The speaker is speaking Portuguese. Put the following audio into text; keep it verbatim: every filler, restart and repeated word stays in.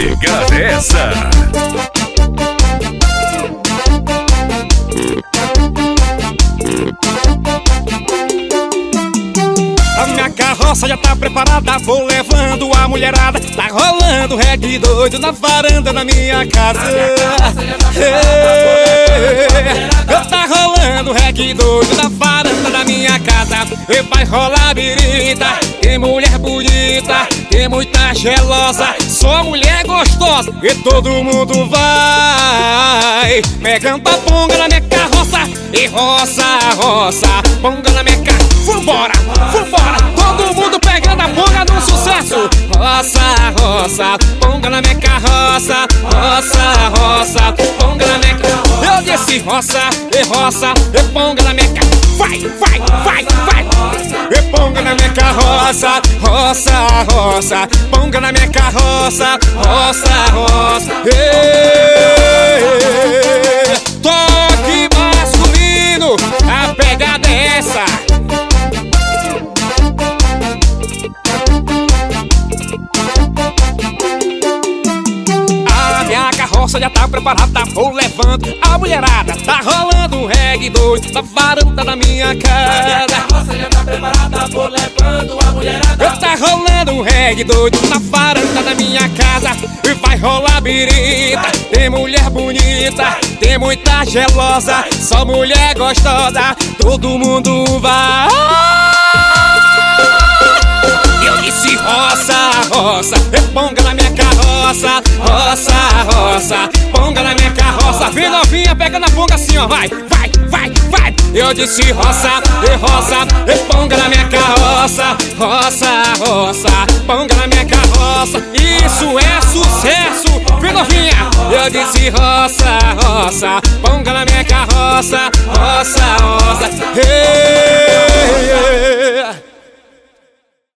pegada é essa? A minha carroça já tá preparada, vou levando a mulherada. Tá rolando reggae doido na varanda da minha casa. Eu tá rolando reggae doido na varanda da minha casa. E vai rolar birita, tem mulher bonita, tem muita gelosa, só mulher gostosa. E todo mundo vai pegando a ponga na minha carroça. E roça, roça, ponga na minha carroça. Vambora, vambora, todo mundo pegando a ponga no sucesso. Roça, roça, ponga na minha carroça. Roça, roça, ponga na minha carroça. Eu disse roça, e roça, e ponga na minha carroça. Vai, vai, vai, vai. E ponga na minha carroça. Roça, roça, ponga na minha carroça. Roça, roça. Ei, toque masculino, a pegada é essa. A carroça já tá preparada, vou levando a mulherada. Tá rolando reggae doido na varanda da minha casa. A carroça já tá preparada, vou levando a mulherada. Tá rolando reggae doido na varanda da minha casa. E vai rolar birita, tem mulher bonita, tem muita gelosa, só mulher gostosa. Todo mundo vai. Eu disse roça, roça, e ponga na minha carroça. Roça, roça, ponga na minha carroça. Vem novinha, pega na ponga assim, ó. Vai, vai, vai, vai. Eu disse roça, e roça, e ponga na minha carroça. Roça, roça, ponga na minha carroça. Isso é sucesso. Vem novinha. Eu disse roça, roça, ponga na minha carroça. Roça, roça.